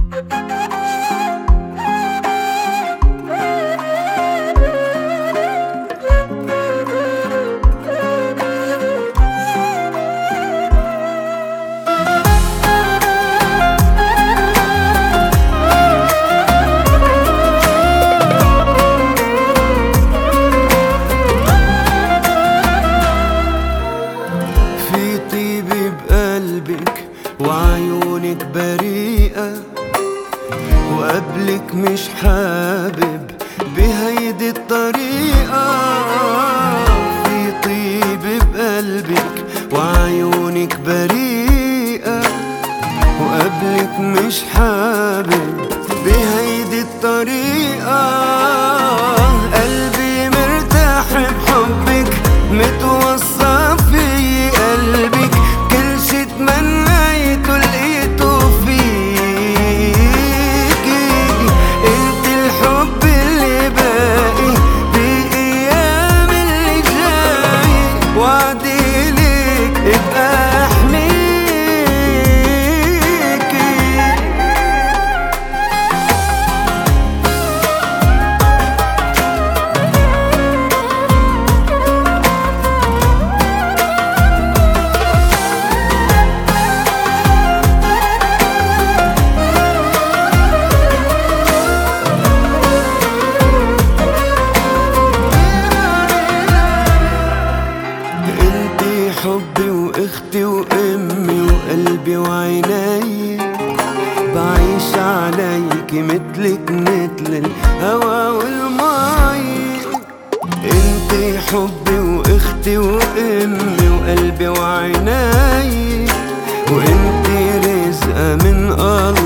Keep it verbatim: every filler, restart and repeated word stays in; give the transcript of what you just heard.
وعيونك بريئة وقبلك مش حابب بهيدي الطريقة. في طيب بقلبك وعيونك بريئة وقبلك مش حابب بهيدي الطريقة. قلبي مرتاح بحبك متوصى في قلبك، كل شي تمنيته لقيته فيكي. انت الحب اللي باقي بأيام اللي جاي، وعدي لك ابقى احميكي. حبي واختي وامي وقلبي وعيني، بعيش عليكي مثلك مثل الهوا والمي. انتي حبي واختي وامي وقلبي وعيني، وانتي رزقة من الله.